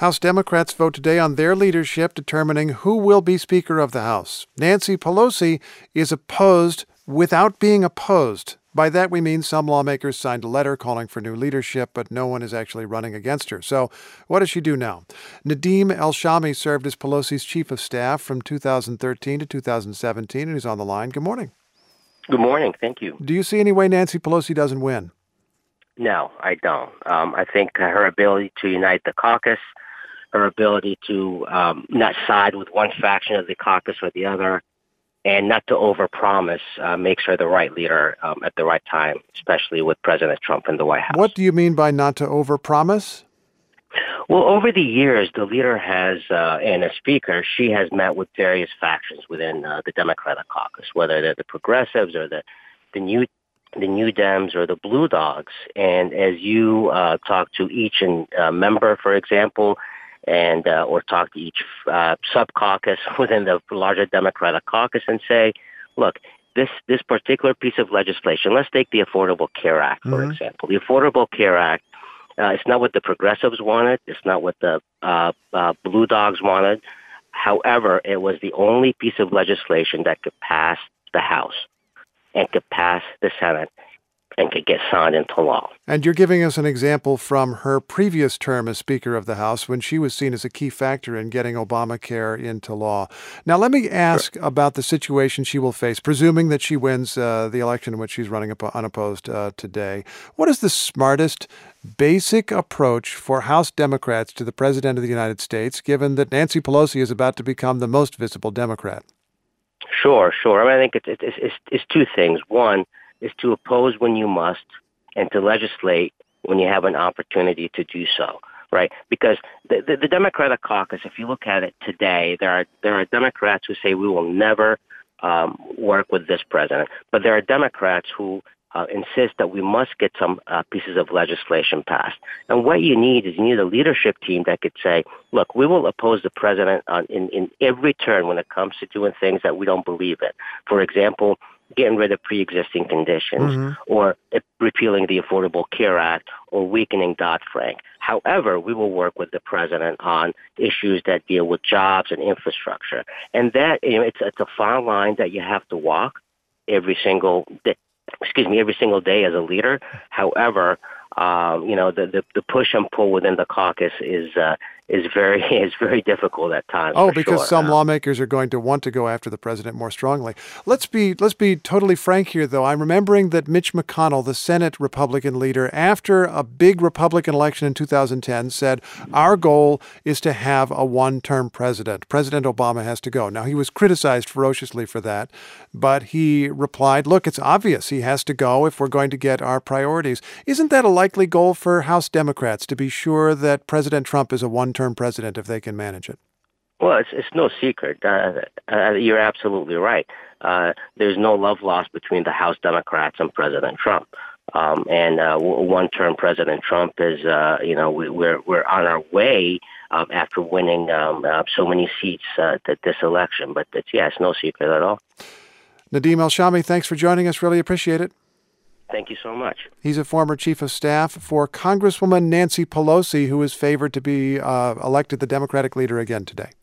House Democrats vote today on their leadership determining who will be Speaker of the House. Nancy Pelosi is opposed without being opposed. By that, we mean some lawmakers signed a letter calling for new leadership, but no one is actually running against her. So what does she do now? Nadeem El-Shami served as Pelosi's chief of staff from 2013 to 2017, and he's on the line. Good morning. Good morning. Thank you. Do you see any way Nancy Pelosi doesn't win? No, I don't. I think her ability to unite the caucus, her ability to not side with one faction of the caucus or the other, and not to overpromise makes her the right leader at the right time, especially with President Trump in the White House. What do you mean by not to overpromise? Well, over the years, the leader has, and as Speaker, she has met with various factions within the Democratic caucus, whether they're the progressives or the new Dems or the Blue Dogs. And as you talk to each member, for example, and or talk to each sub-caucus within the larger Democratic caucus and say, look, this particular piece of legislation, let's take the Affordable Care Act, for example. The Affordable Care Act, it's not what the progressives wanted. It's not what the Blue Dogs wanted. However, it was the only piece of legislation that could pass the House and could pass the Senate and could get signed into law. And you're giving us an example from her previous term as Speaker of the House when she was seen as a key factor in getting Obamacare into law. Now, let me ask about the situation she will face, presuming that she wins the election in which she's running unopposed today. What is the smartest, basic approach for House Democrats to the President of the United States, given that Nancy Pelosi is about to become the most visible Democrat? Sure. I mean, I think it's two things. One is to oppose when you must and to legislate when you have an opportunity to do so, right? Because the Democratic caucus, if you look at it today, there are Democrats who say we will never work with this president, but there are Democrats who insist that we must get some pieces of legislation passed. And what you need is a leadership team that could say, look, we will oppose the president in every turn when it comes to doing things that we don't believe in. For example, getting rid of pre-existing conditions or repealing the Affordable Care Act or weakening Dodd-Frank. However, we will work with the president on issues that deal with jobs and infrastructure. And that, it's a fine line that you have to walk every single day as a leader. However, the push and pull within the caucus is very difficult at times. Because some lawmakers are going to want to go after the president more strongly. Let's be totally frank here, though. I'm remembering that Mitch McConnell, the Senate Republican leader, after a big Republican election in 2010, said our goal is to have a one-term president. President Obama has to go. Now, he was criticized ferociously for that, but he replied, look, it's obvious he has to go if we're going to get our priorities. Isn't that a likely goal for House Democrats, to be sure that President Trump is a one-term president if they can manage it? Well, it's no secret. You're absolutely right. There's no love lost between the House Democrats and President Trump. And one-term President Trump is, we're on our way after winning so many seats this election. But it's no secret at all. Nadeem El-Shami, thanks for joining us. Really appreciate it. Thank you so much. He's a former chief of staff for Congresswoman Nancy Pelosi, who is favored to be elected the Democratic leader again today.